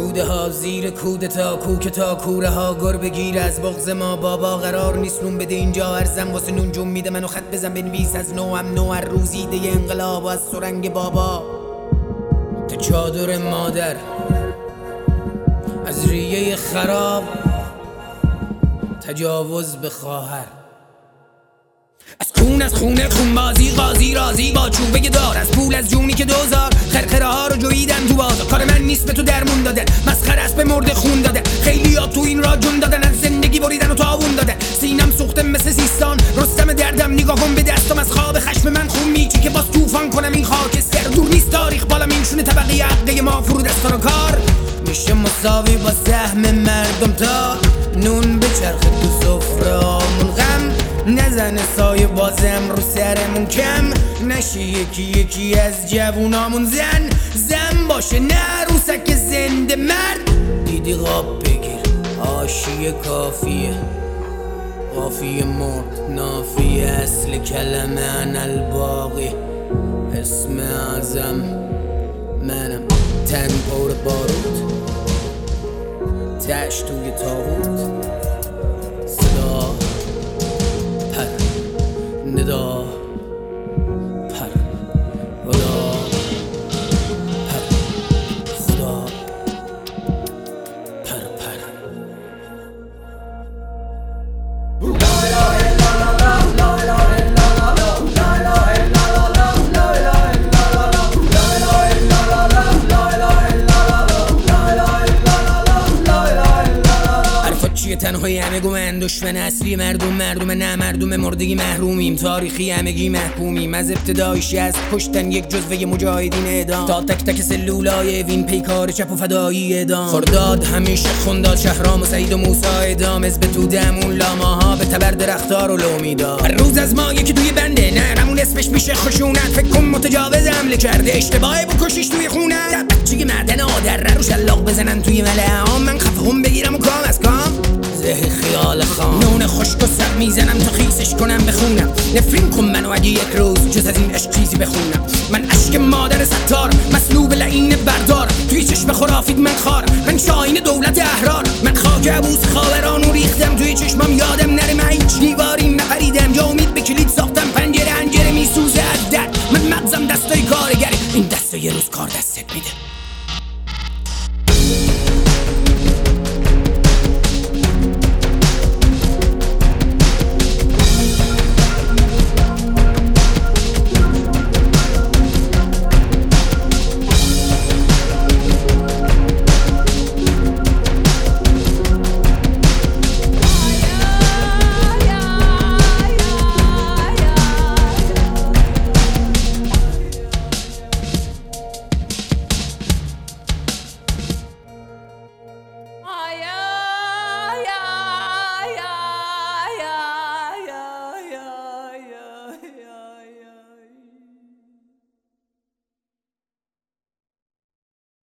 توده ها زیر کودتا کوکتا کوره ها گر بگیر از بغض ما بابا قرار نیست نون بده اینجا ارزم واسه نون جون میده منو خط بزن بنویس از نو هم نو هر روزیده انقلاب از سرنگ بابا تا چادر مادر از ریه خراب تجاوز به خواهر از خونه خونبازی قاضی رازی با چوبه دار از پول از جونی که دوزار خرخره ها رو جویدن تو بازار کار من نیست به تو درمون دادن مسخره است به مرد خون دادن خیلی ها تو این را جون دادن از زندگی بریدن و تاون دادن سینم سوخته مثل سیستان رستم دردم نگاه کن به دستم از خواب خشم من خون میچی که باز طوفان کنم این خاکستر دور نیست تاریخ بالم این شونه طبقه حقه ما فرود استان و کار میشه مساوی با سهم مردم تا نون بچرخه تو سفره‌مون غم نزنه سایه بازم رو سرمون کم نشه یکی از جوونامون زن باشه نه روسک زنده مرد دیدی غاب بگیر آشیه کافیه قافیه مرد نافیه اصل کلمه انا الباقی اسم اعظم منم تن پر بارود تش توی تابوت صدا پر ندا پر خدا پر خدا پر تنهایی همه گومن دشمن اصلی مردم نه مردم مردگی محرومیم تاریخی همگی محکومیم از ابتدایش از کشتن یک جزوه مجاهدین اعدام تا تک تک سلولای وین پیکار چپ و فدایی اعدام خرداد همیشه خونداد شهرام و سعید و موسی اعدام از به تو دمون لاماها به تبر درختار و لومیدا هر روز از ما یکی توی بنده نه همون اسمش میشه خشونت فکر کن متجاوز حمله کرده اشتباهی بکشیش توی خونه بچگی معدن آدر رو شلاق بزنن توی ملعام من خفهم بگیرم و کام از کام زهی خیال خام نون خشک و سر میزنم تا خیسش کنم بخونم نفرین کن منو اگه یک روز جز از این عشق چیزی بخونم من عشق مادر ستار مسلوب لعین بردار توی چشم خرافید من خار من شاهین دولت احرار من خاک عبوس خاورانو ریختم توی چشمم یادم نره من هیچ